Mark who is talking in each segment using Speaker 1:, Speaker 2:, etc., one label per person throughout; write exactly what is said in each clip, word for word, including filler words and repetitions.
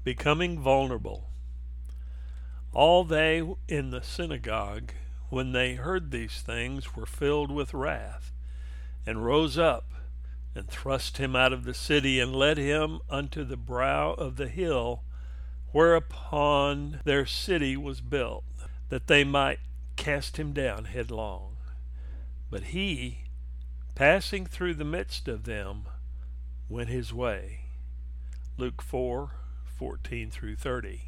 Speaker 1: Becoming vulnerable. All they in the synagogue, when they heard these things, were filled with wrath, and rose up, and thrust him out of the city, and led him unto the brow of the hill whereupon their city was built, that they might cast him down headlong. But he, passing through the midst of them, went his way. Luke four fourteen through thirty.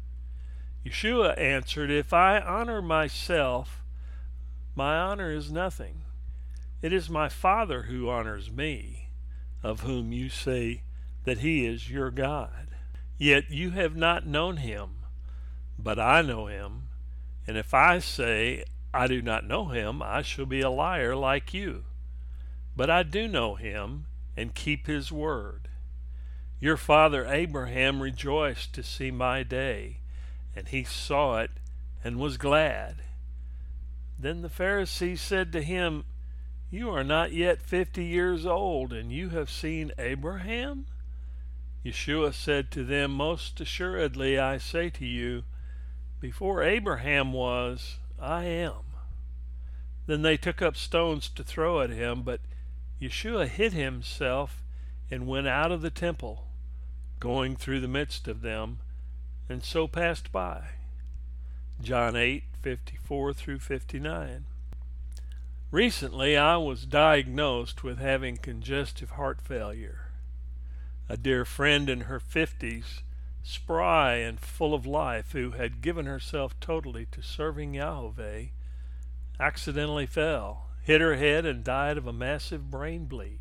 Speaker 1: Yeshua answered, If I honor myself, my honor is nothing. It is my Father who honors me, of whom you say that he is your God. Yet you have not known him, but I know him. And if I say I do not know him, I shall be a liar like you. But I do know him, and keep his word. Your father Abraham rejoiced to see my day, and he saw it and was glad. Then the Pharisees said to him, You are not yet fifty years old, and you have seen Abraham? Yeshua said to them, Most assuredly I say to you, before Abraham was, I am. Then they took up stones to throw at him, but Yeshua hid himself and went out of the temple, going through the midst of them, and so passed by. John eight fifty-four through fifty-nine. Recently I was diagnosed with having congestive heart failure. A dear friend in her fifties, spry and full of life, who had given herself totally to serving Yahweh, accidentally fell, hit her head, and died of a massive brain bleed.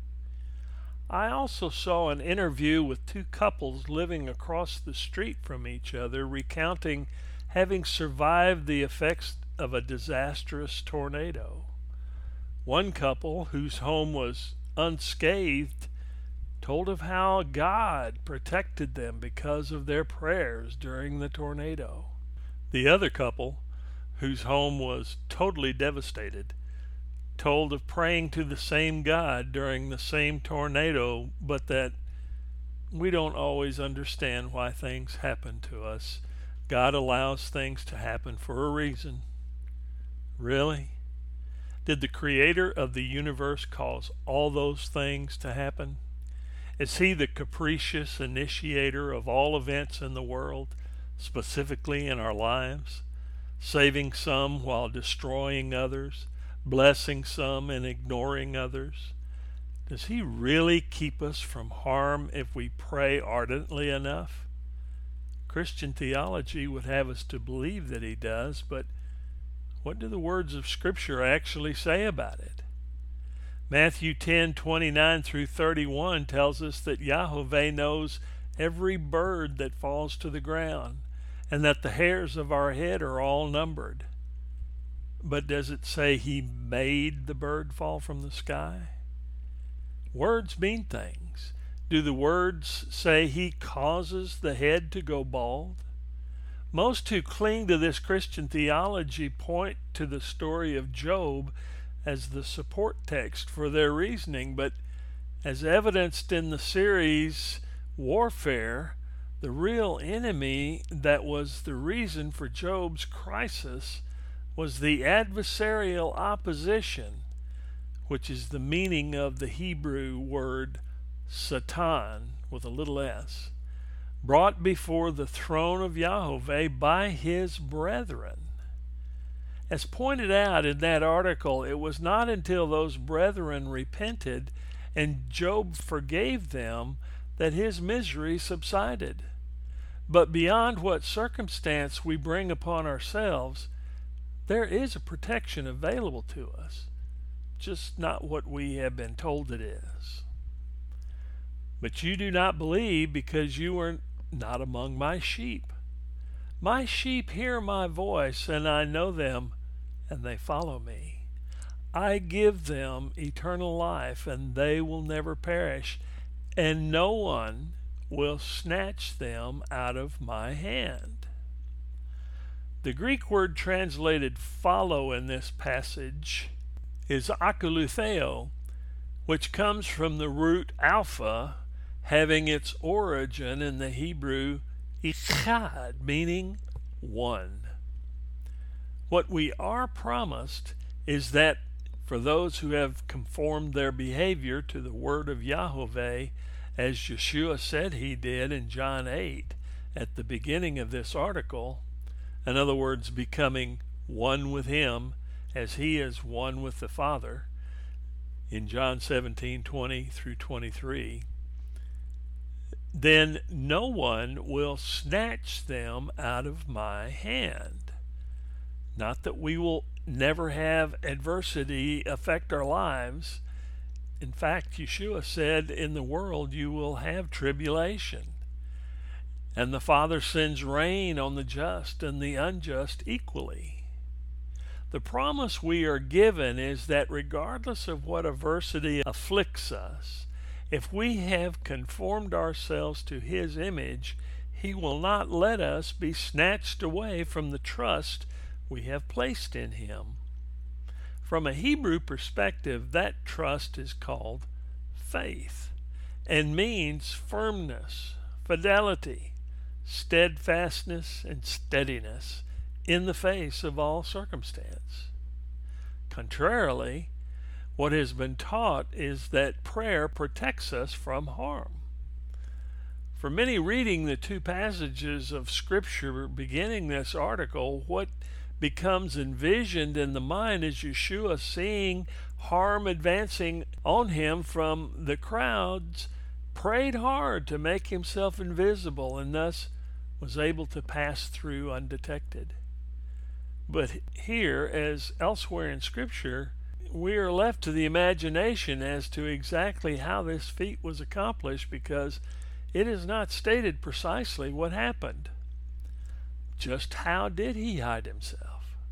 Speaker 1: I also saw an interview with two couples living across the street from each other, recounting having survived the effects of a disastrous tornado. One couple, whose home was unscathed, told of how God protected them because of their prayers during the tornado. The other couple, whose home was totally devastated, told of praying to the same God during the same tornado, but that we don't always understand why things happen to us. God allows things to happen for a reason. Really? Did the Creator of the universe cause all those things to happen? Is he the capricious initiator of all events in the world, specifically in our lives, saving some while destroying others, blessing some and ignoring others? Does he really keep us from harm if we pray ardently enough? Christian theology would have us to believe that he does, but what do the words of Scripture actually say about it? Matthew ten twenty-nine through thirty-one tells us that Yahweh knows every bird that falls to the ground, and that the hairs of our head are all numbered. But does it say he made the bird fall from the sky? Words mean things. Do the words say he causes the head to go bald? Most who cling to this Christian theology point to the story of Job as the support text for their reasoning, but as evidenced in the series Warfare, the real enemy that was the reason for Job's crisis was the adversarial opposition, which is the meaning of the Hebrew word Satan with a little s, brought before the throne of Yahweh by his brethren. As pointed out in that article, it was not until those brethren repented and Job forgave them that his misery subsided. But beyond what circumstance we bring upon ourselves, there is a protection available to us, just not what we have been told it is. But you do not believe because you are not among my sheep. My sheep hear my voice, and I know them, and they follow me. I give them eternal life, and they will never perish, and no one will snatch them out of my hand. The Greek word translated follow in this passage is akolutheo, which comes from the root alpha, having its origin in the Hebrew echad, meaning one. What we are promised is that for those who have conformed their behavior to the word of Yahweh, as Yeshua said he did in John eight at the beginning of this article, in other words, becoming one with him as he is one with the Father, in John seventeen twenty through twenty-three, then no one will snatch them out of my hand. Not that we will never have adversity affect our lives. In fact, Yeshua said, in the world you will have tribulation. And the Father sends rain on the just and the unjust equally. The promise we are given is that regardless of what adversity afflicts us, if we have conformed ourselves to his image, he will not let us be snatched away from the trust we have placed in him. From a Hebrew perspective, that trust is called faith and means firmness, fidelity, steadfastness, and steadiness in the face of all circumstance. Contrarily, what has been taught is that prayer protects us from harm. For many reading the two passages of Scripture beginning this article, what becomes envisioned in the mind is Yeshua seeing harm advancing on him from the crowds, prayed hard to make himself invisible, and thus was able to pass through undetected. But here, as elsewhere in Scripture, we are left to the imagination as to exactly how this feat was accomplished, because it is not stated precisely what happened. Just how did he hide himself?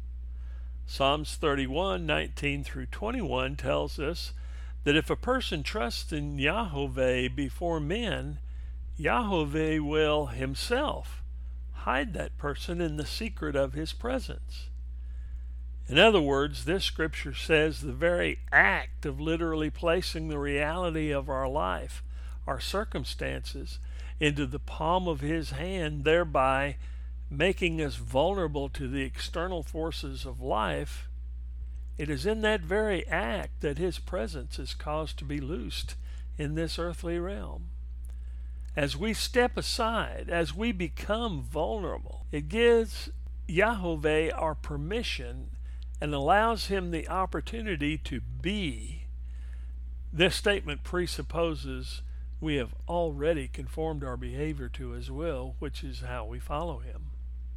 Speaker 1: Psalms thirty-one, nineteen through twenty-one tells us that if a person trusts in Yahweh before men, Yahweh will himself hide that person in the secret of his presence. In other words, this scripture says the very act of literally placing the reality of our life, our circumstances, into the palm of his hand, thereby making us vulnerable to the external forces of life, it is in that very act that his presence is caused to be loosed in this earthly realm. As we step aside, as we become vulnerable, it gives Yahweh our permission and allows him the opportunity to be. This statement presupposes we have already conformed our behavior to his will, which is how we follow him.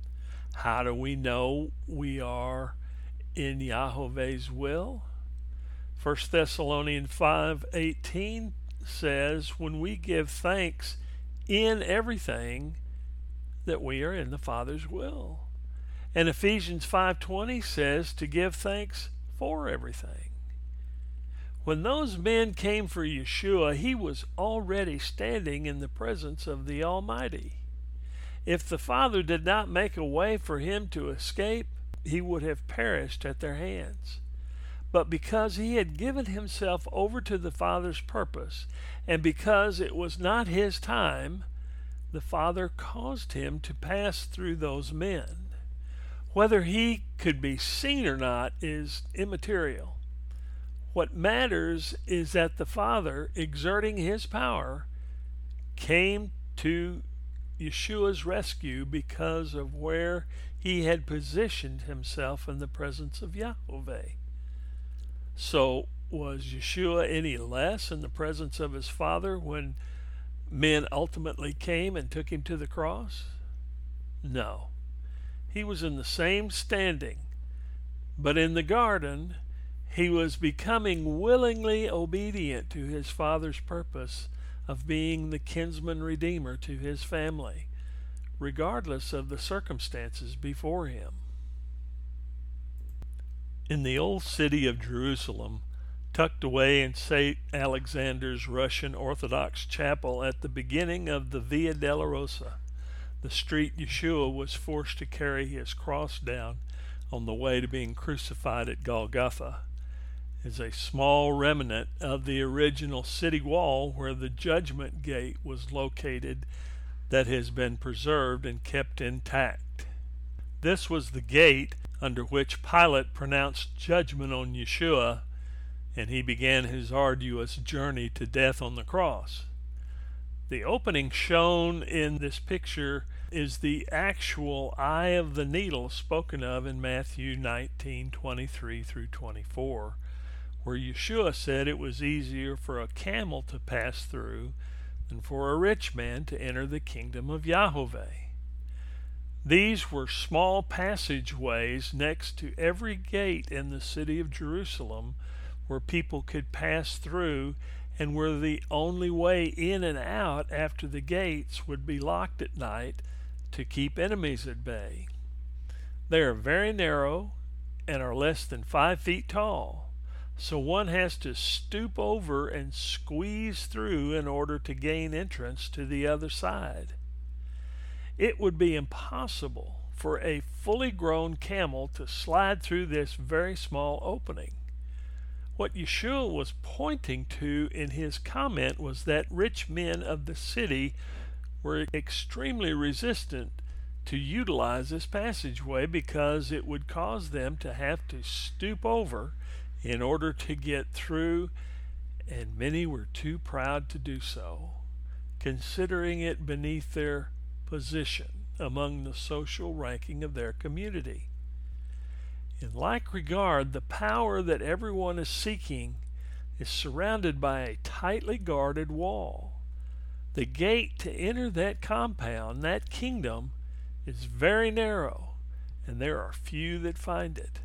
Speaker 1: How do we know we are in Yahweh's will? First Thessalonians five eighteen says, when we give thanks in everything, that we are in the Father's will. And Ephesians five twenty says to give thanks for everything. When those men came for Yeshua, he was already standing in the presence of the Almighty. If the Father did not make a way for him to escape, he would have perished at their hands. But because he had given himself over to the Father's purpose, and because it was not his time, the Father caused him to pass through those men. Whether he could be seen or not is immaterial. What matters is that the Father, exerting his power, came to Yeshua's rescue because of where he had positioned himself in the presence of Yahweh. So, was Yeshua any less in the presence of his Father when men ultimately came and took him to the cross? No. He was in the same standing, but in the garden, he was becoming willingly obedient to his Father's purpose of being the kinsman redeemer to his family, regardless of the circumstances before him. In the old city of Jerusalem, tucked away in Saint Alexander's Russian Orthodox chapel at the beginning of the Via Dolorosa, the street Yeshua was forced to carry his cross down on the way to being crucified at Golgotha, is a small remnant of the original city wall where the Judgment Gate was located that has been preserved and kept intact. This was the gate under which Pilate pronounced judgment on Yeshua, and he began his arduous journey to death on the cross. The opening shown in this picture is the actual eye of the needle spoken of in Matthew nineteen twenty-three through twenty-four, where Yeshua said it was easier for a camel to pass through than for a rich man to enter the kingdom of Yahweh. These were small passageways next to every gate in the city of Jerusalem where people could pass through, and were the only way in and out after the gates would be locked at night to keep enemies at bay. They are very narrow and are less than five feet tall, so one has to stoop over and squeeze through in order to gain entrance to the other side. It would be impossible for a fully grown camel to slide through this very small opening. What Yeshua was pointing to in his comment was that rich men of the city were extremely resistant to utilize this passageway because it would cause them to have to stoop over in order to get through, and many were too proud to do so, considering it beneath their position among the social ranking of their community. In like regard, the power that everyone is seeking is surrounded by a tightly guarded wall. The gate to enter that compound, that kingdom, is very narrow, and there are few that find it.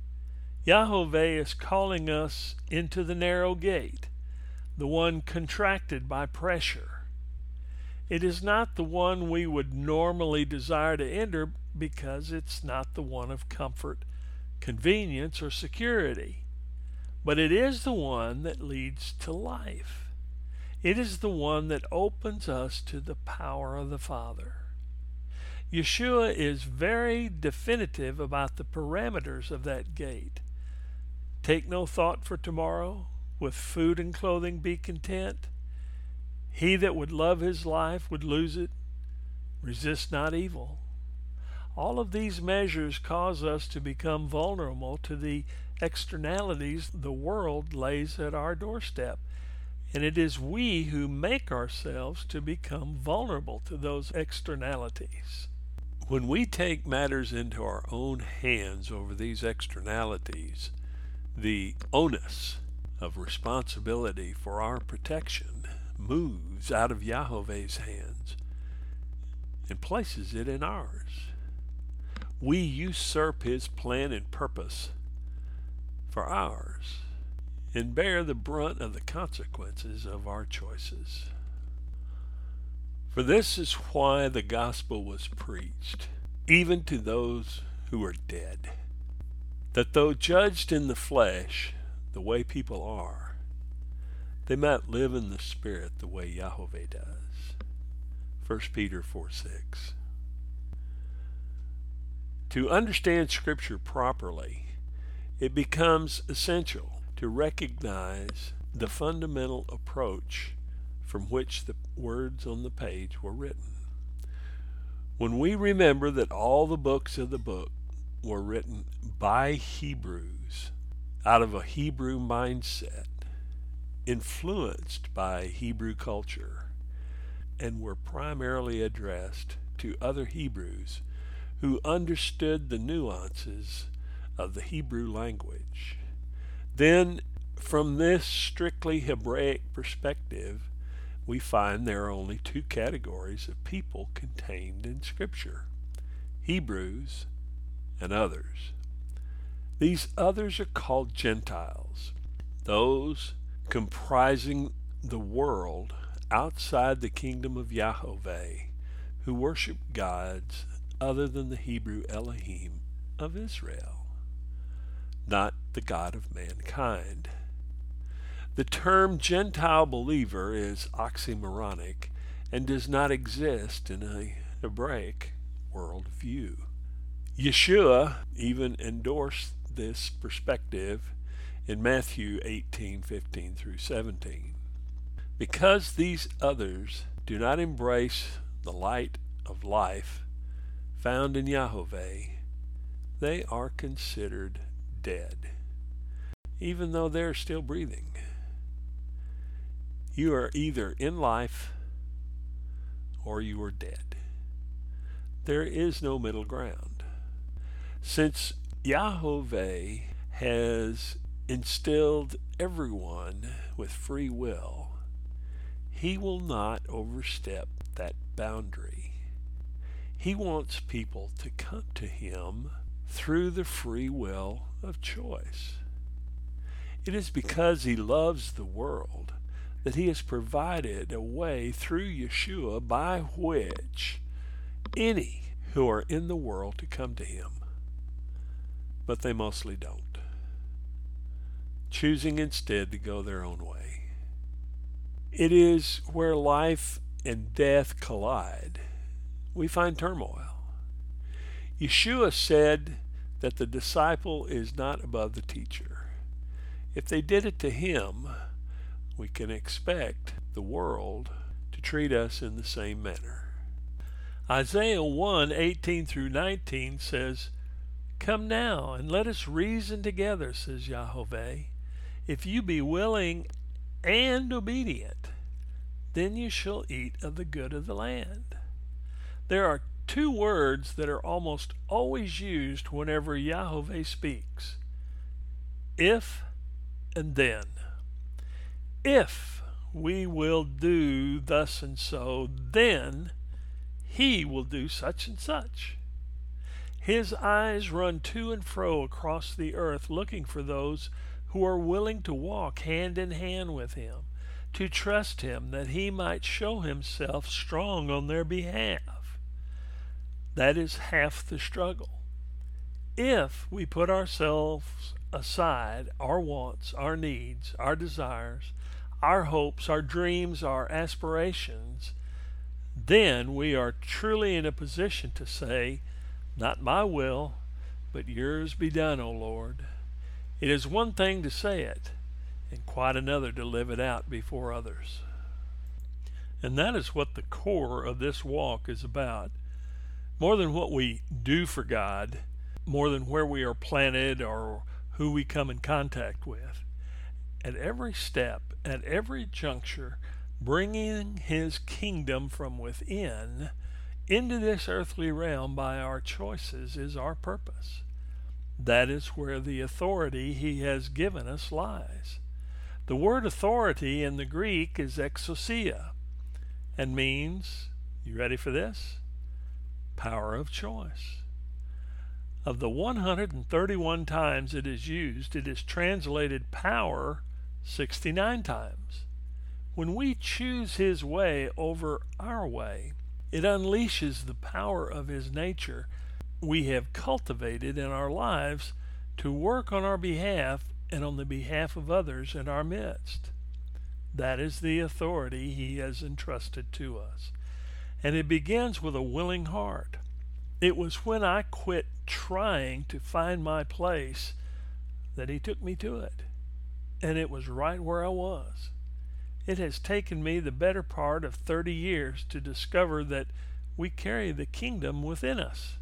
Speaker 1: Yahweh is calling us into the narrow gate, the one contracted by pressure. It is not the one we would normally desire to enter because it's not the one of comfort, convenience, or security, but it is the one that leads to life. It is the one that opens us to the power of the Father. Yeshua is very definitive about the parameters of that gate. Take no thought for tomorrow, with food and clothing be content. He that would love his life would lose it. Resist not evil. All of these measures cause us to become vulnerable to the externalities the world lays at our doorstep, and it is we who make ourselves to become vulnerable to those externalities. When we take matters into our own hands over these externalities, the onus of responsibility for our protection moves out of Yahweh's hands and places it in ours. We usurp his plan and purpose for ours and bear the brunt of the consequences of our choices. For this is why the gospel was preached, even to those who are dead, that though judged in the flesh the way people are, they might live in the spirit the way Yahweh does. First Peter four six. To understand Scripture properly, it becomes essential to recognize the fundamental approach from which the words on the page were written. When we remember that all the books of the book were written by Hebrews out of a Hebrew mindset, influenced by Hebrew culture, and were primarily addressed to other Hebrews who understood the nuances of the Hebrew language, then from this strictly Hebraic perspective, we find there are only two categories of people contained in Scripture: Hebrews and others. These others are called Gentiles, those comprising the world outside the kingdom of Yahweh, who worship gods other than the Hebrew Elohim of Israel, not the God of mankind. The term Gentile believer is oxymoronic and does not exist in a Hebraic worldview. Yeshua even endorsed this perspective in Matthew eighteen fifteen through seventeen. Because these others do not embrace the light of life found in Yahovah, they are considered dead, even though they're still breathing. You are either in life or you are dead. There is no middle ground. Since Yahovah has instilled everyone with free will, he will not overstep that boundary. He wants people to come to him through the free will of choice. It is because he loves the world that he has provided a way through Yeshua by which any who are in the world to come to him. But they mostly don't, choosing instead to go their own way. It is where life and death collide we find turmoil. Yeshua said that the disciple is not above the teacher. If they did it to him, we can expect the world to treat us in the same manner. Isaiah one eighteen through nineteen says, "Come now, and let us reason together, says Yahovah. If you be willing and obedient, then you shall eat of the good of the land." There are two words that are almost always used whenever Yahovah speaks: if and then. If we will do thus and so, then he will do such and such. His eyes run to and fro across the earth, looking for those who are willing to walk hand in hand with him, to trust him that he might show himself strong on their behalf. That is half the struggle. If we put ourselves aside, our wants, our needs, our desires, our hopes, our dreams, our aspirations, then we are truly in a position to say, "Not my will, but yours be done, O Lord." It is one thing to say it, and quite another to live it out before others. And that is what the core of this walk is about. More than what we do for God, more than where we are planted or who we come in contact with. At every step, at every juncture, bringing his kingdom from within into this earthly realm by our choices is our purpose. That is where the authority he has given us lies. The word authority in the Greek is exousia and means, you ready for this? Power of choice. Of the one hundred thirty-one times it is used, it is translated power sixty-nine times. When we choose his way over our way, it unleashes the power of his nature we have cultivated in our lives to work on our behalf and on the behalf of others in our midst. That is the authority he has entrusted to us. And it begins with a willing heart. It was when I quit trying to find my place that he took me to it. And it was right where I was. It has taken me the better part of thirty years to discover that we carry the kingdom within us.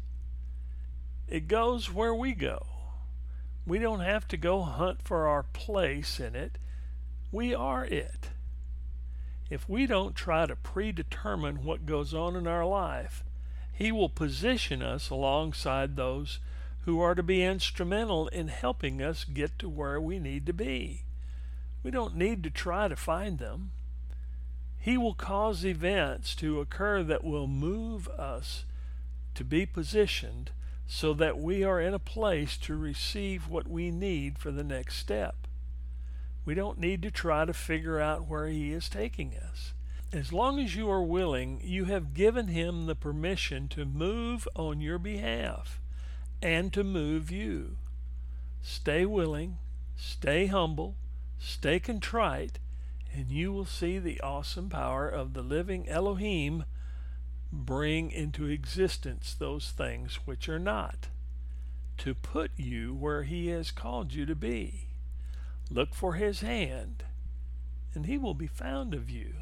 Speaker 1: It goes where we go. We don't have to go hunt for our place in it. We are it. If we don't try to predetermine what goes on in our life, he will position us alongside those who are to be instrumental in helping us get to where we need to be. We don't need to try to find them. He will cause events to occur that will move us to be positioned so that we are in a place to receive what we need for the next step. We don't need to try to figure out where he is taking us. As long as you are willing, you have given him the permission to move on your behalf and to move you. Stay willing, stay humble, stay contrite, and you will see the awesome power of the living Elohim bring into existence those things which are not, to put you where he has called you to be. Look for his hand, and he will be found of you.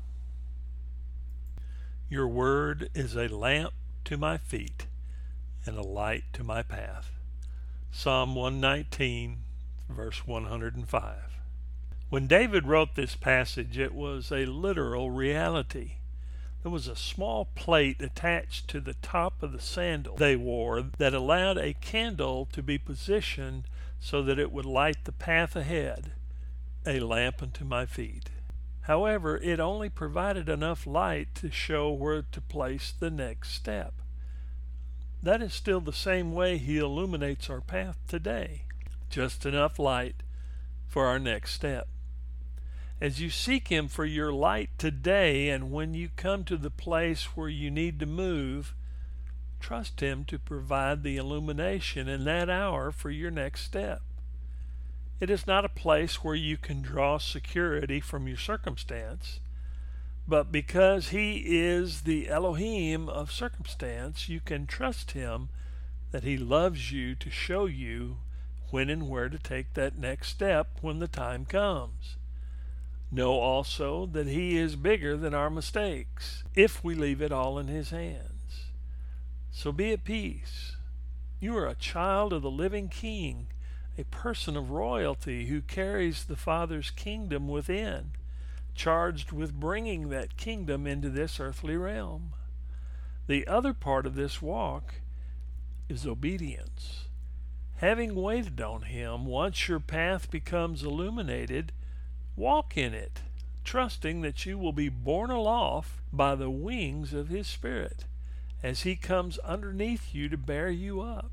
Speaker 1: Your word is a lamp to my feet and a light to my path. Psalm one nineteen, verse one hundred five. When David wrote this passage, it was a literal reality. There was a small plate attached to the top of the sandal they wore that allowed a candle to be positioned so that it would light the path ahead, a lamp unto my feet. However, it only provided enough light to show where to place the next step. That is still the same way he illuminates our path today. Just enough light for our next step. As you seek him for your light today, and when you come to the place where you need to move, trust him to provide the illumination in that hour for your next step. It is not a place where you can draw security from your circumstance, but because he is the Elohim of circumstance, you can trust him that he loves you to show you when and where to take that next step when the time comes. Know also that he is bigger than our mistakes if we leave it all in his hands. So be at peace. You are a child of the living King, a person of royalty who carries the Father's kingdom within, charged with bringing that kingdom into this earthly realm. The other part of this walk is obedience. Having waited on him, once your path becomes illuminated, walk in it, trusting that you will be borne aloft by the wings of his Spirit as he comes underneath you to bear you up.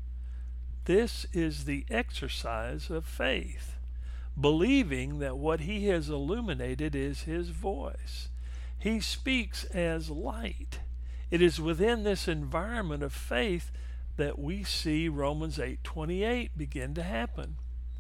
Speaker 1: This is the exercise of faith, believing that what he has illuminated is his voice. He speaks as light. It is within this environment of faith that we see Romans eight twenty-eight begin to happen.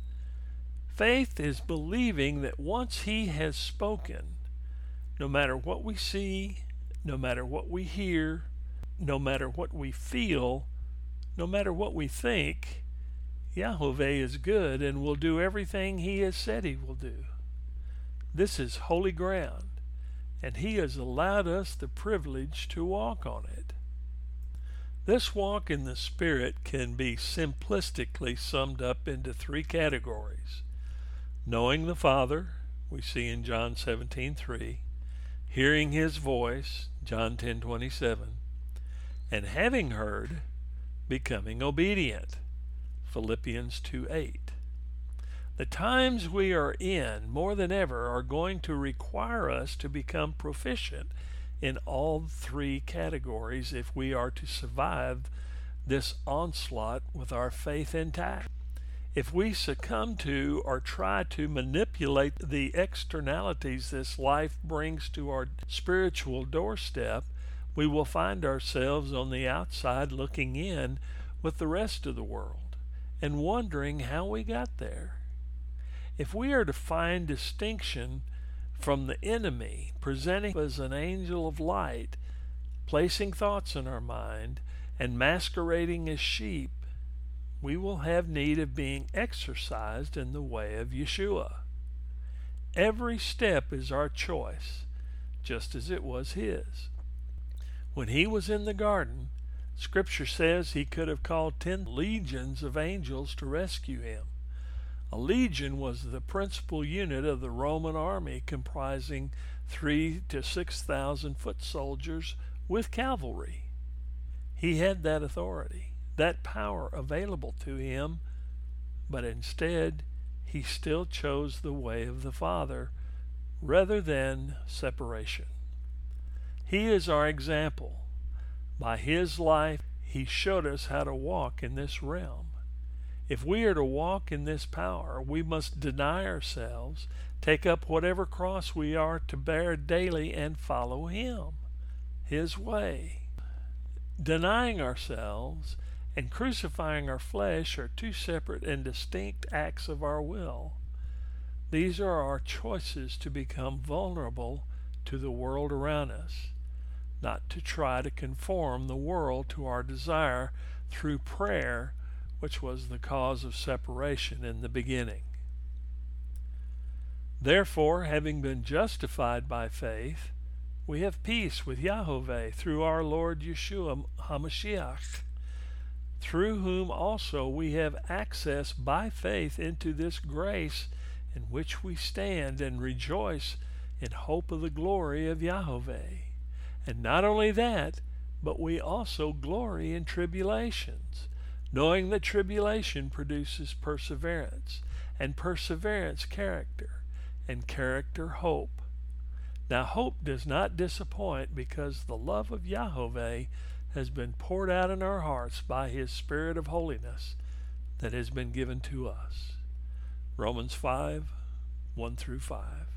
Speaker 1: Faith is believing that once he has spoken, no matter what we see, no matter what we hear, no matter what we feel, no matter what we think, Yahweh is good and will do everything he has said he will do. This is holy ground, and he has allowed us the privilege to walk on it. This walk in the Spirit can be simplistically summed up into three categories. Knowing the Father, we see in John seventeen three, hearing his voice, John ten twenty-seven, and having heard, becoming obedient, Philippians two eight. The times we are in, more than ever, are going to require us to become proficient in all three categories if we are to survive this onslaught with our faith intact. If we succumb to or try to manipulate the externalities this life brings to our spiritual doorstep, we will find ourselves on the outside looking in with the rest of the world and wondering how we got there. If we are to find distinction from the enemy, presenting as an angel of light, placing thoughts in our mind, and masquerading as sheep, we will have need of being exercised in the way of Yeshua. Every step is our choice, just as it was his. When he was in the garden, Scripture says he could have called ten legions of angels to rescue him. A legion was the principal unit of the Roman army, comprising three to six thousand foot soldiers with cavalry. He had that authority, that power available to him, but instead he still chose the way of the Father rather than separation. He is our example. By his life, he showed us how to walk in this realm. If we are to walk in this power, we must deny ourselves, take up whatever cross we are to bear daily, and follow him, his way. Denying ourselves and crucifying our flesh are two separate and distinct acts of our will. These are our choices to become vulnerable to the world around us, not to try to conform the world to our desire through prayer, which was the cause of separation in the beginning. Therefore, having been justified by faith, we have peace with Yahweh through our Lord Yeshua HaMashiach, through whom also we have access by faith into this grace in which we stand and rejoice in hope of the glory of Yahweh. And not only that, but we also glory in tribulations, knowing that tribulation produces perseverance, and perseverance character, and character hope. Now hope does not disappoint, because the love of Yahweh has been poured out in our hearts by his Spirit of holiness that has been given to us. Romans five, one through five.